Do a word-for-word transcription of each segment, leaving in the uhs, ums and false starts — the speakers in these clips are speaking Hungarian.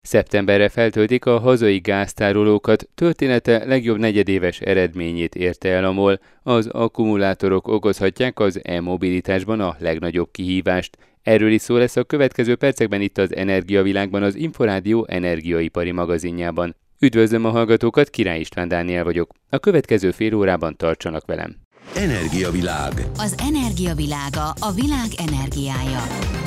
Szeptemberre feltöltik a hazai gáztárolókat, története legjobb negyedéves eredményét érte el a MOL. Az akkumulátorok okozhatják az e-mobilitásban a legnagyobb kihívást. Erről is szó lesz a következő percekben itt az Energiavilágban, az Inforádió energiaipari magazinjában. Üdvözlöm a hallgatókat, Király István Dániel vagyok. A következő fél órában tartsanak velem. Energiavilág. Az energiavilága, a világ energiája.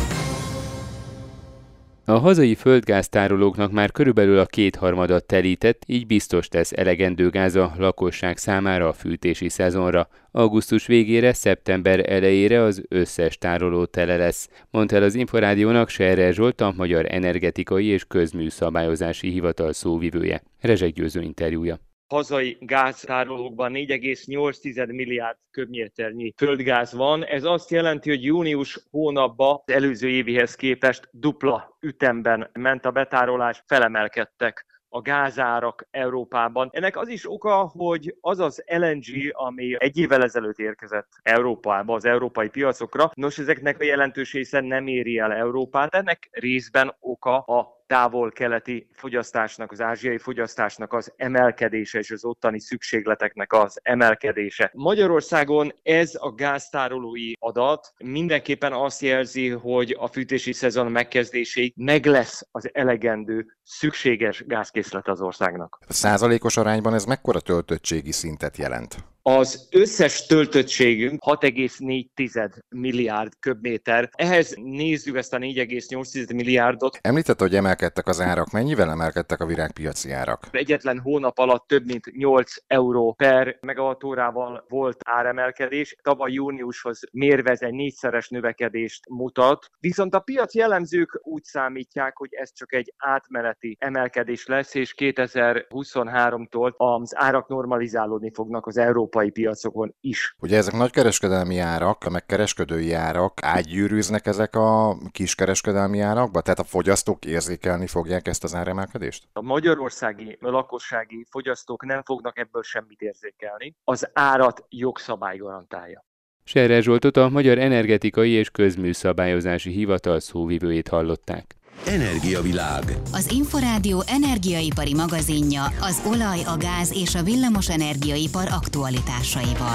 A hazai földgáztárolóknak már körülbelül a kétharmada telített, így biztos tesz elegendő gáz a lakosság számára a fűtési szezonra. Augusztus végére, szeptember elejére az összes tároló tele lesz, mondta el az Inforádiónak Scherer Zsolt, a Magyar Energetikai és Közműszabályozási Hivatal szóvivője. Rezsek Győző interjúja. Hazai gáztárolókban négy egész nyolc milliárd köbméternyi földgáz van. Ez azt jelenti, hogy június hónapban az előző évihez képest dupla ütemben ment a betárolás, felemelkedtek a gázárak Európában. Ennek az is oka, hogy az az el en gé, ami egy évvel ezelőtt érkezett Európába, az európai piacokra, nos, ezeknek a jelentős része nem éri el Európát. Ennek részben oka a távol-keleti fogyasztásnak, az ázsiai fogyasztásnak az emelkedése és az ottani szükségleteknek az emelkedése. Magyarországon ez a gáztárolói adat mindenképpen azt jelzi, hogy a fűtési szezon megkezdéséig meg lesz az elegendő szükséges gázkészlet az országnak. A százalékos arányban ez mekkora töltöttségi szintet jelent? Az összes töltöttségünk hat egész négy milliárd köbméter. Ehhez nézzük ezt a négy egész nyolc milliárdot. Említette, hogy emelkedtek az árak. Mennyivel emelkedtek a világpiaci árak? Egyetlen hónap alatt több mint nyolc euró per megawattórával volt áremelkedés. Tavaly júniushoz mérve ez egy négyszeres növekedést mutat. Viszont a piaci elemzők úgy számítják, hogy ez csak egy átmeneti emelkedés lesz, és kétezer-huszonháromtól az árak normalizálódni fognak az európai piacokon is. Ugye ezek nagy kereskedelmi árak, meg kereskedői árak, átgyűrűznek ezek a kiskereskedelmi árakba? Tehát a fogyasztók érzékelni fogják ezt az áremelkedést? A magyarországi lakossági fogyasztók nem fognak ebből semmit érzékelni. Az árat jogszabály garantálja. Scherer Zsoltot, a Magyar Energetikai és Közműszabályozási Hivatal szóvivőjét hallották. Energiavilág. Az Inforádió energiaipari magazinja az olaj, a gáz és a villamos energiaipar aktualitásaival.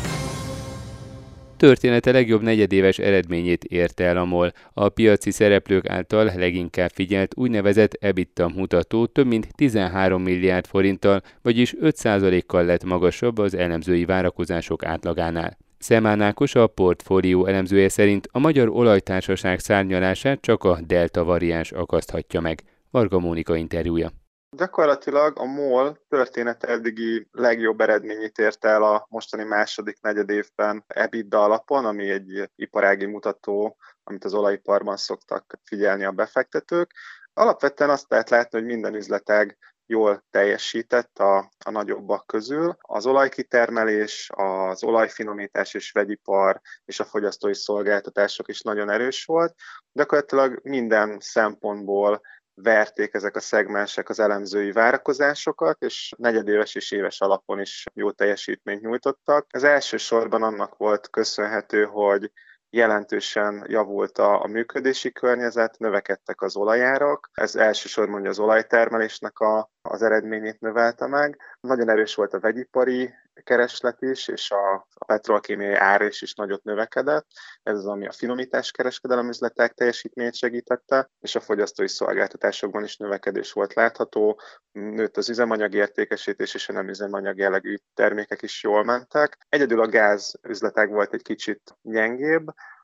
Története legjobb negyedéves eredményét érte el a MOL. A piaci szereplők által leginkább figyelt úgynevezett EBITDA mutató több mint tizenhárom milliárd forinttal, vagyis öt százalékkal lett magasabb az elemzői várakozások átlagánál. Szemán Ákos, a portfólió elemzője szerint a Magyar Olajtársaság szárnyalását csak a delta variáns akaszthatja meg. Varga Mónika interjúja. Gyakorlatilag a MOL története eddigi legjobb eredményét érte el a mostani második negyedévben EBITDA alapon, ami egy iparági mutató, amit az olajiparban szoktak figyelni a befektetők. Alapvetően azt lehet látni, hogy minden üzletág jól teljesített a, a nagyobbak közül. Az olajkitermelés, az olajfinomítás és vegyipar és a fogyasztói szolgáltatások is nagyon erős volt. Gyakorlatilag minden szempontból verték ezek a szegmensek az elemzői várakozásokat, és negyedéves és éves alapon is jó teljesítményt nyújtottak. Ez elsősorban annak volt köszönhető, hogy jelentősen javult a, a működési környezet, növekedtek az olajárak. Ez elsősorban az olajtermelésnek a, az eredményét növelte meg. Nagyon erős volt a vegyipari kereslet is, és a, a petrolkémiai ár is, is nagyot növekedett. Ez az, ami a finomítás kereskedelem üzletek teljesítményét segítette, és a fogyasztói szolgáltatásokban is növekedés volt látható. Nőtt az üzemanyag értékesítés, és a nem üzemanyag jellegű termékek is jól mentek. Egyedül a gáz üzletek volt egy kicsit gyengébb,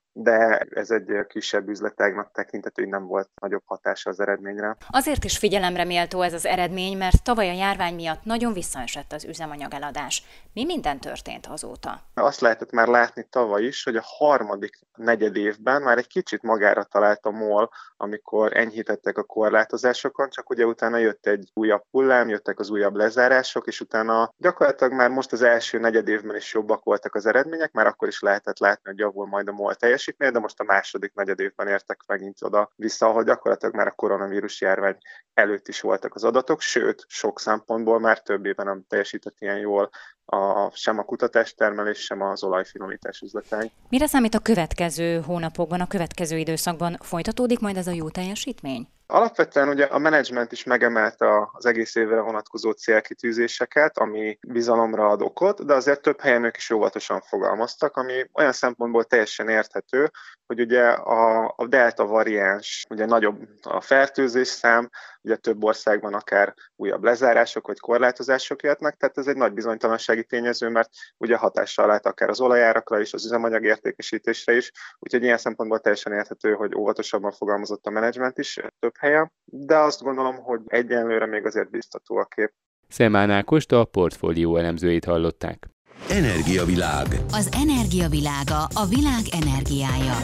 de ez egy kisebb üzletágnak tekinthető, hogy nem volt nagyobb hatása az eredményre. Azért is figyelemre méltó ez az eredmény, mert tavaly a járvány miatt nagyon visszaesett az üzemanyag eladás. Mi minden történt azóta? Azt lehetett már látni tavaly is, hogy a harmadik negyedévben már egy kicsit magára talált a MOL, amikor enyhítettek a korlátozásokon, csak ugye utána jött egy újabb hullám, jöttek az újabb lezárások, és utána gyakorlatilag már most az első negyedévben is jobbak voltak az eredmények, már akkor is lehetett látni, hogy javul majd a MOL teljesítmény, de most a második negyedévben értek megint oda vissza, ahol gyakorlatilag már a koronavírus járvány előtt is voltak az adatok, sőt, sok szempontból már több éve nem teljesített ilyen jól a, sem a kutatástermelés, sem az olajfinomítás üzletág. Mire számít a következő hónapokban, a következő időszakban? Folytatódik majd ez a jó teljesítmény? Alapvetően ugye a menedzsment is megemelte az egész évre vonatkozó célkitűzéseket, ami bizalomra ad okot, de azért több helyen ők is óvatosan fogalmaztak, ami olyan szempontból teljesen érthető, hogy ugye a, a delta variáns, ugye nagyobb a fertőzés szám, ugye több országban akár újabb lezárások vagy korlátozások jöhetnek, tehát ez egy nagy bizonytalansági tényező, mert ugye hatással lehet akár az olajárakra is, az üzemanyag értékesítésre is, úgyhogy ilyen szempontból teljesen érthető, hogy óvatosabban fogalmazott a menedzsment is több helyen, de azt gondolom, hogy egyenlőre még azért biztató a kép. Szemán Ákost, a portfólió elemzőjét hallották. Energiavilág. Az energiavilága, a világ energiája.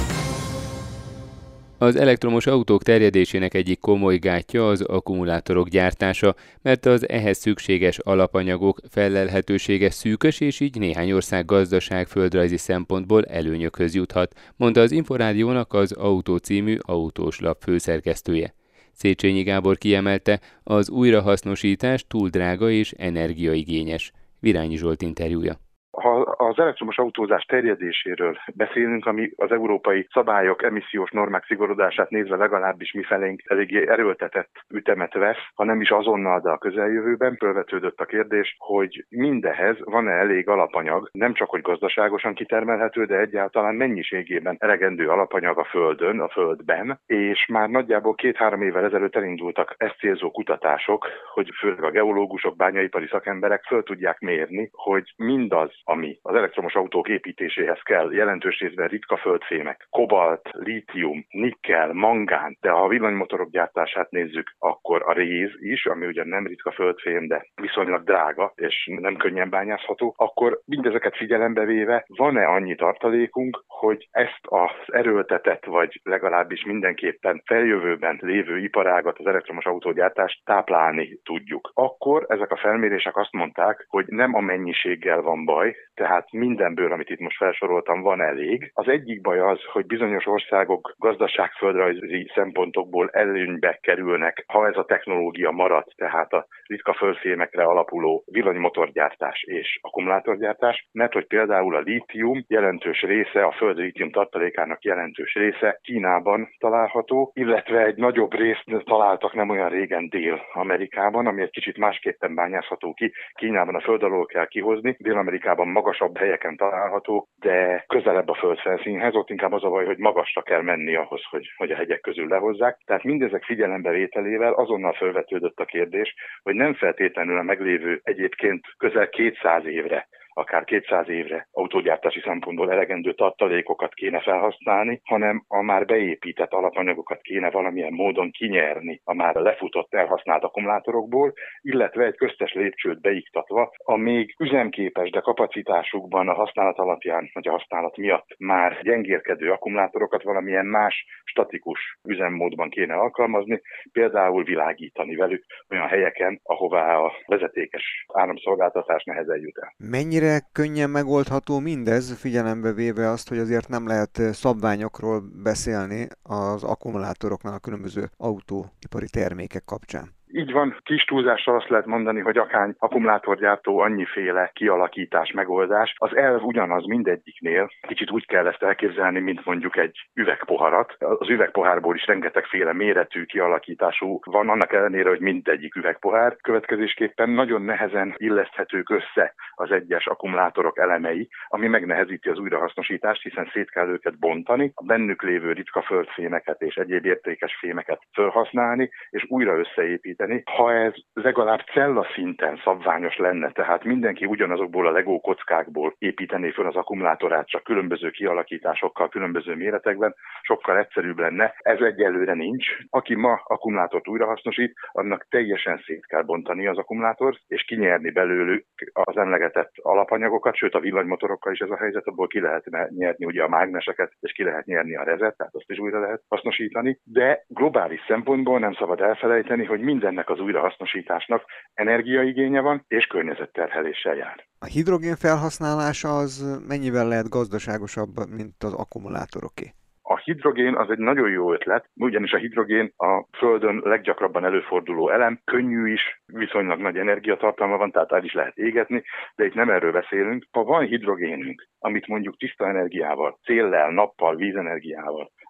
Az elektromos autók terjedésének egyik komoly gátja az akkumulátorok gyártása, mert az ehhez szükséges alapanyagok fellelhetősége szűkös, és így néhány ország gazdaság földrajzi szempontból előnyökhöz juthat, mondta az Inforádiónak az Autó című autós lap főszerkesztője. Széchenyi Gábor kiemelte, az újrahasznosítás túl drága és energiaigényes. Virányi Zsolt interjúja. Ha az elektromos autózás terjedéséről beszélünk, ami az európai szabályok, emissziós normák szigorodását nézve legalábbis mifelénk eléggé erőltetett ütemet vesz, ha nem is azonnal, de a közeljövőben, fölvetődött a kérdés, hogy mindehez van-e elég alapanyag, nem csak hogy gazdaságosan kitermelhető, de egyáltalán mennyiségében elegendő alapanyag a Földön, a Földben, és már nagyjából két-három évvel ezelőtt elindultak ezt célzó kutatások, hogy főleg a geológusok, bányaipari szakemberek föl tudják mérni, hogy mindaz, ami az elektromos autók építéséhez kell, jelentős részben ritka földfémek, kobalt, lítium, nikkel, mangán, de ha a villanymotorok gyártását nézzük, akkor a réz is, ami ugyan nem ritka földfém, de viszonylag drága és nem könnyen bányászható, akkor mindezeket figyelembe véve van-e annyi tartalékunk, hogy ezt az erőltetett, vagy legalábbis mindenképpen feljövőben lévő iparágat, az elektromos autógyártást táplálni tudjuk. Akkor ezek a felmérések azt mondták, hogy nem a mennyiséggel van baj, tehát mindenből, amit itt most felsoroltam, van elég. Az egyik baj az, hogy bizonyos országok gazdaságföldrajzi szempontokból előnybe kerülnek, ha ez a technológia marad, tehát a ritka földfémekre alapuló villanymotorgyártás és akkumulátorgyártás, mert hogy például a lítium jelentős része, a föld lítium tartalékának jelentős része Kínában található, illetve egy nagyobb részt találtak nem olyan régen Dél-Amerikában, ami egy kicsit másképpen bányászható ki. Kínában a föld alól kell kihozni, Dél-Amerikában magasabb helyeken található, de közelebb a földfelszínhez, ott inkább az a baj, hogy magasra kell menni ahhoz, hogy, hogy a hegyek közül lehozzák. Tehát mindezek figyelembevételével azonnal felvetődött a kérdés, hogy nem feltétlenül a meglévő egyébként közel kétszáz évre, akár kétszáz évre autógyártási szempontból elegendő tartalékokat kéne felhasználni, hanem a már beépített alapanyagokat kéne valamilyen módon kinyerni a már lefutott, elhasznált akkumulátorokból, illetve egy köztes lépcsőt beiktatva a még üzemképes, de kapacitásukban a használat alapján, vagy a használat miatt már gyengélkedő akkumulátorokat valamilyen más statikus üzemmódban kéne alkalmazni, például világítani velük olyan helyeken, ahová a vezetékes áramszolgáltatás nehezen jut el. Mennyire könnyen megoldható mindez, figyelembe véve azt, hogy azért nem lehet szabványokról beszélni az akkumulátoroknál a különböző autóipari termékek kapcsán? Így van, kis túlzással azt lehet mondani, hogy akár akkumulátorgyártó annyiféle kialakítás, megoldás. Az elv ugyanaz mindegyiknél, kicsit úgy kell ezt elképzelni, mint mondjuk egy üvegpoharat. Az üvegpohárból is rengetegféle méretű kialakítású van, annak ellenére, hogy mindegyik üvegpohár. Következésképpen nagyon nehezen illeszthetők össze az egyes akkumulátorok elemei, ami megnehezíti az újrahasznosítást, hiszen szét kell őket bontani, a bennük lévő ritka földfémeket és egyéb értékes fémeket felhasználni, és újra összeépíteni. Ha ez legalább cella szinten szabványos lenne, tehát mindenki ugyanazokból a Lego kockákból építené föl az akkumulátorát, csak különböző kialakításokkal, különböző méretekben, sokkal egyszerűbb lenne. Ez egyelőre nincs. Aki ma akkumulátort újrahasznosít, annak teljesen szét kell bontani az akkumulátort, és kinyerni belőlük az emlegetett alapanyagokat, sőt a villanymotorokkal is ez a helyzet, abból ki lehet nyerni ugye a mágneseket, és ki lehet nyerni a rezet, tehát azt is újra lehet hasznosítani. De globális szempontból nem szabad elfelejteni, hogy minden ennek az újrahasznosításnak energiaigénye van, és környezetterheléssel jár. A hidrogén felhasználása az mennyivel lehet gazdaságosabb, mint az akkumulátoroké? A hidrogén az egy nagyon jó ötlet, ugyanis a hidrogén a Földön leggyakrabban előforduló elem, könnyű is, viszonylag nagy energiatartalma van, tehát el is lehet égetni, de itt nem erről beszélünk. Ha van hidrogénünk, amit mondjuk tiszta energiával, széllel, nappal, vízenergiával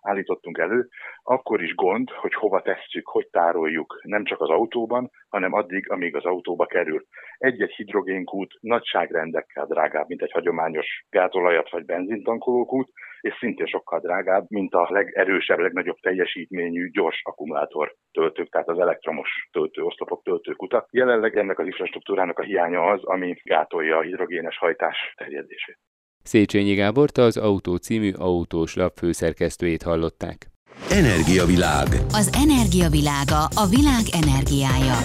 állítottunk elő, akkor is gond, hogy hova tesszük, hogy tároljuk, nem csak az autóban, hanem addig, amíg az autóba kerül. Egy-egy hidrogénkút nagyságrendekkel drágább, mint egy hagyományos gázolajat vagy benzintankolókút, és szintén sokkal drágább, mint a legerősebb, legnagyobb teljesítményű gyors akkumulátor töltők, tehát az elektromos töltőoszlopok, töltőkutak. Jelenleg ennek az infrastruktúrának a hiánya az, ami gátolja a hidrogénes hajtás terjedését. Széchenyi Gábort, az Autó című autós lap főszerkesztőjét hallották. Energiavilág. Az energia világa, a világ energiája.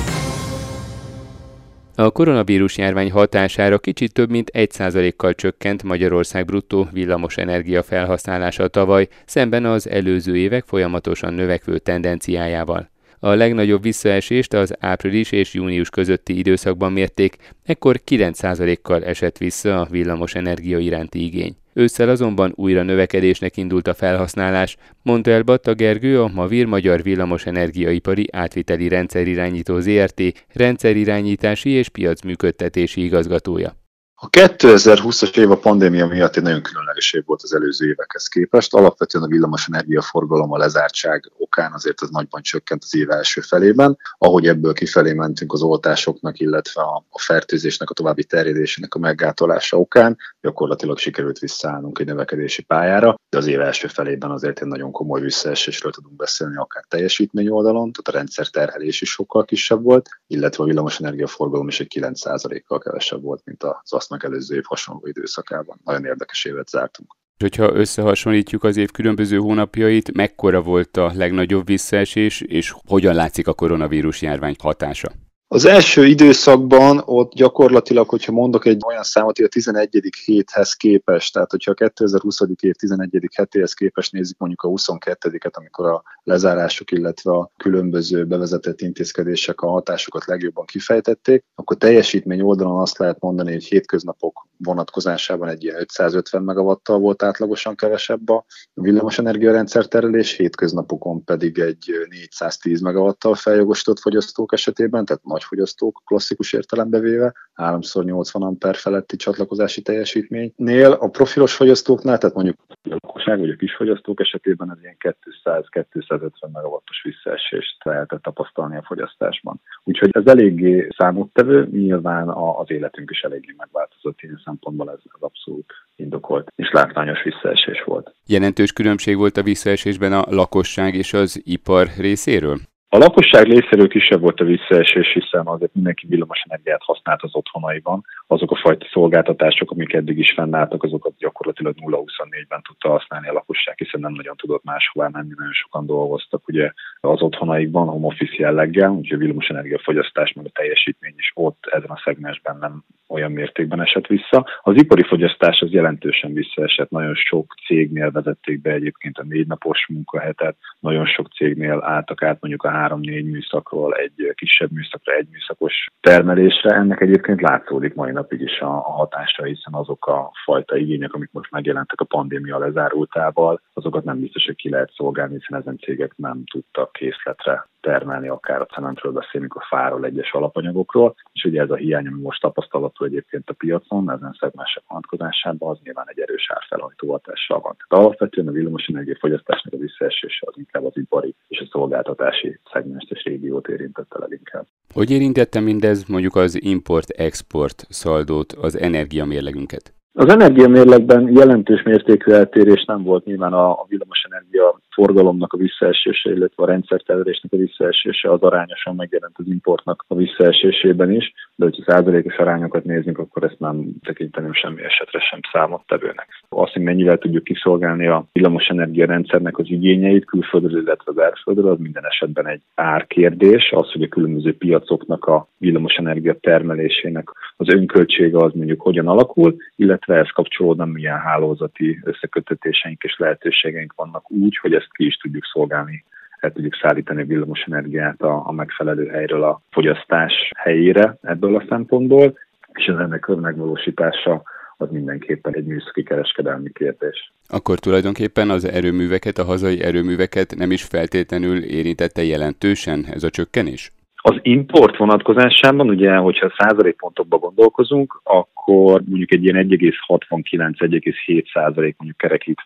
A koronavírus járvány hatására kicsit több mint egy százalékkal csökkent Magyarország bruttó villamos energia felhasználása tavaly, szemben az előző évek folyamatosan növekvő tendenciájával. A legnagyobb visszaesést az április és június közötti időszakban mérték, ekkor kilenc százalékkal esett vissza a villamos energia iránti igény. Ősszel azonban újra növekedésnek indult a felhasználás, mondta el Batta Gergő, a Mavir Magyar Villamos Energiaipari Átviteli Rendszerirányító zé er té rendszerirányítási és piacműködtetési igazgatója. A kétezer-húszas év a pandémia miatt egy nagyon különleges év volt az előző évekhez képest. Alapvetően a villamos energiaforgalom a lezártság okán azért az nagyban csökkent az év első felében. Ahogy ebből kifelé mentünk az oltásoknak, illetve a fertőzésnek, a további terjedésének a meggátolása okán, gyakorlatilag sikerült visszaállnunk egy növekedési pályára, de az év első felében azért egy nagyon komoly visszaesésről tudunk beszélni, akár teljesítmény oldalon, tehát a rendszer terhelés is sokkal kisebb volt, illetve a villamos energiaforgalom is egy kilenc százalékkal kevesebb volt, mint az azt megelőző év hasonló időszakában. Nagyon érdekes évet zártunk. Hogyha összehasonlítjuk az év különböző hónapjait, mekkora volt a legnagyobb visszaesés, és hogyan látszik a koronavírus járvány hatása? Az első időszakban ott gyakorlatilag, hogyha mondok egy olyan számot, hogy a tizenegyedik héthez képest, tehát hogyha a kétezer-huszadik év tizenegyedik hetéhez képest nézzük mondjuk a huszonkettediket, amikor a lezárások, illetve a különböző bevezetett intézkedések a hatásokat legjobban kifejtették, akkor teljesítmény oldalon azt lehet mondani, hogy hétköznapok vonatkozásában egy ilyen ötszázötven megawattal volt átlagosan kevesebb a villamosenergia rendszerterelés, hétköznapokon pedig egy négyszáztíz megawattal feljogosított fogyasztók esetében, tehát nagy fogyasztók klasszikus értelembe véve, háromszor nyolcvan amper feletti csatlakozási teljesítménynél. A profilos fogyasztóknál, tehát mondjuk a lakosság vagy a kisfogyasztók esetében az ilyen kétszáz-kétszázötven megawattos visszaesést lehetett tapasztalni a fogyasztásban. Úgyhogy ez eléggé számottevő, nyilván az életünk is eléggé megváltozott, ilyen szempontból ez, ez abszolút indokolt és látványos visszaesés volt. Jelentős különbség volt a visszaesésben a lakosság és az ipar részéről? A lakosság részéről kisebb volt a visszaesés, hiszen azért mindenki villamosenergiát használt az otthonaiban. Azok a fajta szolgáltatások, amik eddig is fennálltak, azokat gyakorlatilag nulla huszonnégyben tudta használni a lakosság, hiszen nem nagyon tudott máshová menni, nagyon sokan dolgoztak ugye az otthonaikban, home office jelleggel, úgyhogy a villamosenergia fogyasztás meg a teljesítmény is ott ezen a szegmensben nem olyan mértékben esett vissza. Az ipari fogyasztás az jelentősen visszaesett, nagyon sok cégnél vezették be egyébként a négy napos munkahetet, nagyon sok cégnél álltak át mondjuk a három-négy műszakról egy kisebb műszakra, egy műszakos termelésre. Ennek egyébként látszódik mai napig is a, a hatása, hiszen azok a fajta igények, amik most megjelentek a pandémia lezárultával, azokat nem biztos, hogy ki lehet szolgálni, hiszen ezen cégek nem tudtak készletre termelni, akár a cementről beszélünk, a fáról, egyes alapanyagokról, és ugye ez a hiány, ami most tapasztalható egyébként a piacon, ezen szegmensek vonatkozásában, az nyilván egy erős árfelhajtó hatással van. Tehát alapvetően a villamosenergia fogyasztásnak a visszaesése az inkább az ipari és a szolgáltatási szegmest és régiót érintette leginkább. Hogy érintette mindez mondjuk az import-export szaldót, az energiamérlegünket? Az energiamérlegben jelentős mértékű eltérés nem volt, nyilván a, a villamosenergia forgalomnak a visszaesése, illetve a rendszerterelésnek a visszaesése az arányosan megjelent az importnak a visszaesésében is, de hogyha százalékos arányokat nézzünk, akkor ezt nem tekinteném semmi esetre sem számottevőnek. Azt, hogy mennyivel tudjuk kiszolgálni a villamosenergia rendszernek az igényeit külföldről, illetve az árföldről, az minden esetben egy árkérdés. Az, hogy a különböző piacoknak a villamosenergia termelésének az önköltsége az mondjuk hogyan alakul, illetve ehhez kapcsolódóan milyen hálózati összekötetéseink és lehetőségeink vannak úgy, hogy ezt ki is tudjuk szolgálni, el tudjuk szállítani a villamosenergiát a, a megfelelő helyről a fogyasztás helyére ebből a szempontból, és ennek a megvalósítása az mindenképpen egy műszaki kereskedelmi kérdés. Akkor tulajdonképpen az erőműveket, a hazai erőműveket nem is feltétlenül érintette jelentősen ez a csökkenés? Az import vonatkozásában, ugye, hogyha százalékpontokban gondolkozunk, akkor mondjuk egy ilyen egy egész hatvankilenc - egy egész hét százalék mondjuk kerekítve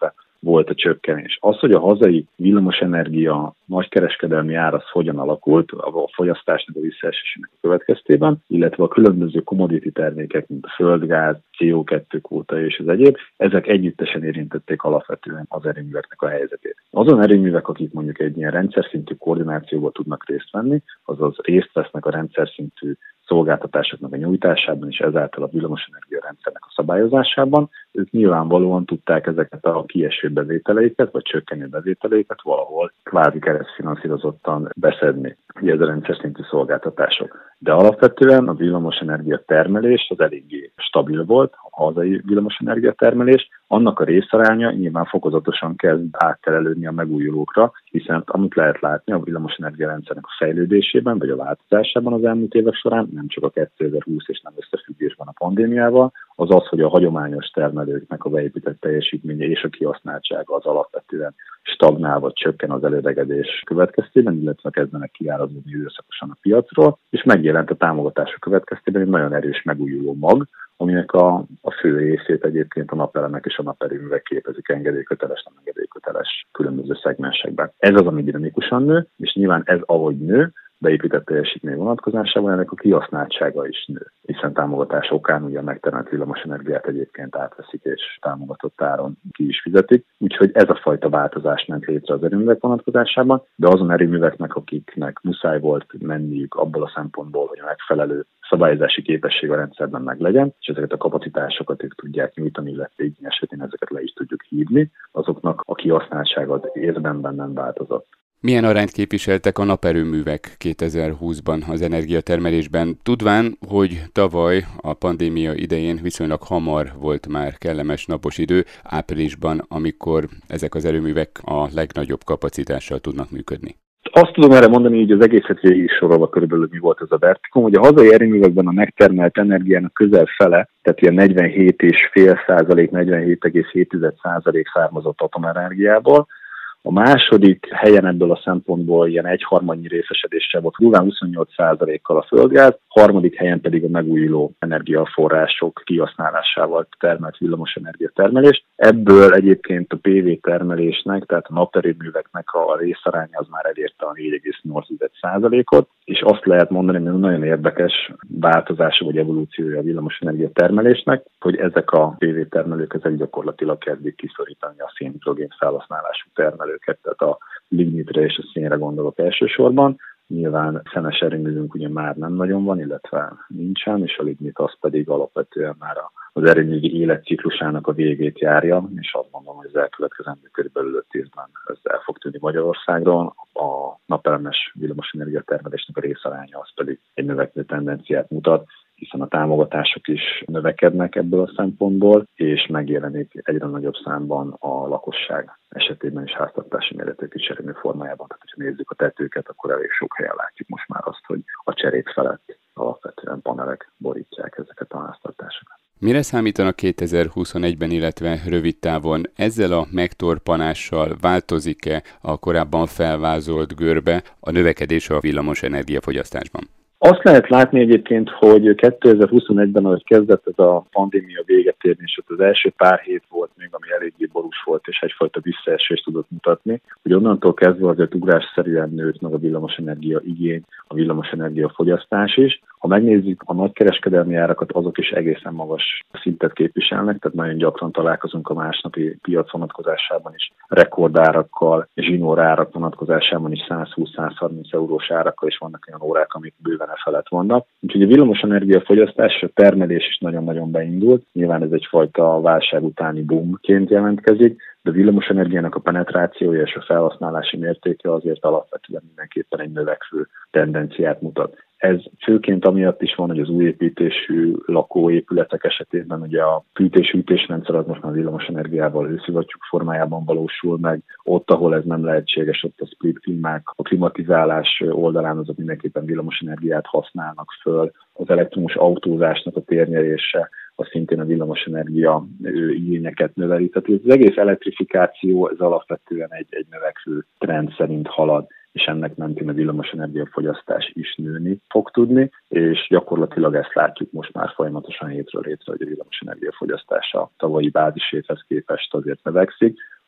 volt a csökkenés. Az, hogy a hazai villamosenergia nagykereskedelmi ár az hogyan alakult a fogyasztásnak a visszaesésének a következtében, illetve a különböző commodity termékek, mint a földgáz, cé o kettő kvóta és az egyéb, ezek együttesen érintették alapvetően az erőműveknek a helyzetét. Azon erőművek, akik mondjuk egy ilyen rendszer szintű koordinációban tudnak részt venni, azaz részt vesznek a rendszer szintű szolgáltatásoknak a nyújtásában és ezáltal a villamosenergia rendszernek a szabályozásában, ők nyilvánvalóan tudták ezeket a kieső bevételeiket, vagy csökkenő bevételeiket valahol kvázi keresztfinanszírozottan beszedni, ugye ez a rendszer szintű szolgáltatások. De alapvetően a villamosenergia termelés az eléggé stabil volt, a hazai villamosenergia termelés, annak a részaránya nyilván fokozatosan kezd átterelődni a megújulókra, hiszen amit lehet látni a villamosenergia rendszernek a fejlődésében, vagy a változásában az elmúlt évek során, nem csak a kétezer-húsz és nem összefüggésben a pandémiával, az az, hogy a hagyományos termelőknek a beépített teljesítménye és a kihasználtsága az alapvetően stagnál vagy csökken az előregedés következtében, illetve kezdenek kiárazódni időszakosan a piacról, és megjelent a támogatások következtében egy nagyon erős megújuló mag, aminek a, a fő részét egyébként a napelemek és a naperőművek képezik engedélyköteles, nem engedélyköteles különböző szegmensekben. Ez az, ami dinamikusan nő, és nyilván ez ahogy nő, beépített teljesítmény vonatkozásában ennek a kihasználtsága is nő, hiszen támogatás okán ugye a megtermelt villamosenergiát egyébként átveszik és támogatott áron ki is fizetik. Úgyhogy ez a fajta változás ment létre az erőművek vonatkozásában, de azon erőműveknek, akiknek muszáj volt menniük abból a szempontból, hogy a megfelelő szabályozási képesség a rendszerben meg legyen, és ezeket a kapacitásokat ők tudják nyújtani, illetve igény esetén ezeket le is tudjuk hívni, azoknak a kihasználtsága az érdemben nem változott. Milyen arányt képviseltek a naperőművek kétezer-húszban az energiatermelésben, tudván, hogy tavaly a pandémia idején viszonylag hamar volt már kellemes napos idő, áprilisban, amikor ezek az erőművek a legnagyobb kapacitással tudnak működni? Azt tudom erre mondani, hogy az egészet végig sorolva körülbelül mi volt ez a vertikum, hogy a hazai erőművekben a megtermelt energiának közel fele, tehát ilyen negyvenhét egész öt százalék, negyvenhét egész hét százalék származott atomenergiából. A második helyen ebből a szempontból ilyen egyharmadnyi részesedéssel volt durván huszonnyolc százalékkal a földgáz, harmadik helyen pedig a megújuló energiaforrások kihasználásával termelt villamosenergia termelés. Ebből egyébként a pé vé termelésnek, tehát a naperőműveknek a részaránya az már elérte a négy egész nyolc százalékot, és azt lehet mondani, hogy nagyon érdekes változása vagy evolúciója a villamosenergia termelésnek, hogy ezek a pé vé termelők ezek gyakorlatilag kezdik kiszorítani a szénhidrogén felhasználású termelőket, tehát a lignitre és a szénre gondolok elsősorban. Nyilván szenes erőművünk ugye már nem nagyon van, illetve nincsen, és a lignit az pedig alapvetően már az erőművi életciklusának a végét járja, és azt mondom, hogy az elkövetkezendő körülbelül öt évben ez el fog tűnni Magyarországról. A napelemes villamosenergia termelésnek a részaránya az pedig egy növekvő tendenciát mutat, hiszen a támogatások is növekednek ebből a szempontból, és megjelenik egyre nagyobb számban a lakosság esetében is háztartási méretű kicserélő formájában. Tehát, ha nézzük a tetőket, akkor elég sok helyen látjuk most már azt, hogy a cserék felett alapvetően panelek borítják ezeket a háztartásokat. Mire számítanak kétezer-huszonegyben, illetve rövid távon? Ezzel a megtorpanással változik-e a korábban felvázolt görbe a növekedés a villamos energiafogyasztásban? Azt lehet látni egyébként, hogy kétezer-huszonegyben, ahogy kezdett ez a pandémia véget érni, és ott az első pár hét volt még, ami eléggé borús volt, és egyfajta visszaesést tudott mutatni, hogy onnantól kezdve azért ugrásszerűen nőtt meg a villamosenergia igény, a villamosenergia fogyasztás is. Ha megnézzük a nagykereskedelmi árakat, azok is egészen magas szintet képviselnek, tehát nagyon gyakran találkozunk a másnapi piac vonatkozásában is rekordárakkal, zsinórárak vonatkozásában is százhúsz-százharminc eurós árakkal, és vannak olyan órák, amik bőven e felett vannak. Úgyhogy a villamosenergia fogyasztás, a termelés is nagyon-nagyon beindult. Nyilván ez egyfajta válság utáni boomként jelentkezik, de a villamosenergiának a penetrációja és a felhasználási mértéke azért alapvetően mindenképpen egy növekvő tendenciát mutat. Ez főként amiatt is van, hogy az új építésű lakóépületek esetében ugye a fűtés-hűtésrendszer az most már villamosenergiával hőszivattyúk formájában valósul meg. Ott, ahol ez nem lehetséges, ott a split klímák, a klimatizálás oldalán azok mindenképpen villamosenergiát használnak föl. Az elektromos autózásnak a térnyerése az szintén a villamosenergia igényeket növeli. Tehát az egész elektrifikáció ez alapvetően egy, egy növekvő trend szerint halad, és ennek mentén a villamosenergia fogyasztás is nőni fog tudni, és gyakorlatilag ezt látjuk most már folyamatosan hétről hétre, hogy a villamosenergia fogyasztása a tavalyi bázisévhez képest azért növekszik.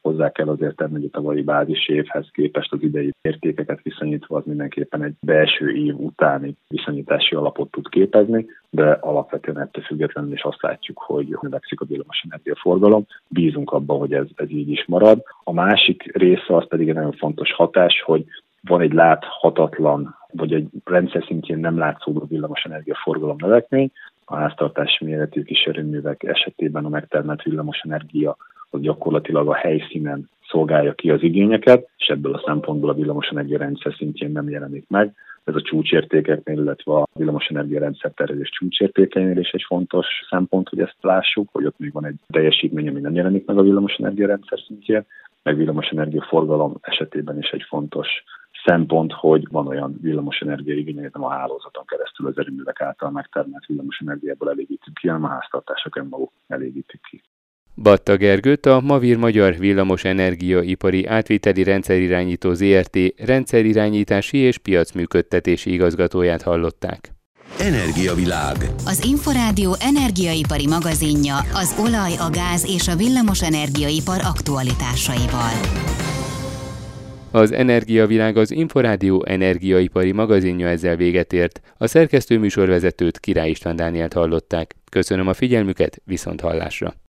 hozzá kell azért tenni, hogy a tavalyi bázis évhez képest az idei értékeket viszonyítva az mindenképpen egy belső év utáni viszonyítási alapot tud képezni, de alapvetően ettől függetlenül is azt látjuk, hogy növekszik a villamosenergia forgalom. Bízunk abban, hogy ez, ez így is marad. A másik része az pedig egy nagyon fontos hatás, hogy van egy láthatatlan, vagy egy rendszer szintjén nem látszódó villamosenergia forgalom növekmény. A háztartási méretű kiserőművek esetében a megtermelt villamosenergia az gyakorlatilag a helyszínen szolgálja ki az igényeket, és ebből a szempontból a villamosenergia rendszer szintjén nem jelenik meg. Ez a csúcsértékeknél, illetve a villamosenergia rendszer terjedés csúcsértékeinél is egy fontos szempont, hogy ezt lássuk, hogy ott még van egy teljesítmény, ami nem jelenik meg a villamosenergia rendszer szintjén, meg villamosenergia forgalom esetében is egy fontos szempont, hogy van olyan villamosenergia igény, hogy nem a hálózaton keresztül az erőművek által megtermelt villamosenergiából elégítjük ki, hanem a háztartások önmaguk elégítik ki. Batta Gergőt, a Mavir Magyar Villamosenergia-ipari átviteli rendszerirányító zé er té rendszerirányítási és piacműködtetési igazgatóját hallották. Energiavilág. Az Inforádió energiaipari magazinja az olaj, a gáz és a villamosenergiaipar aktualitásaival. Az Energiavilág az Inforádió energiaipari magazinja ezzel véget ért. A szerkesztő műsorvezetőt, Király István Dánielt hallották. Köszönöm a figyelmüket, viszont hallásra.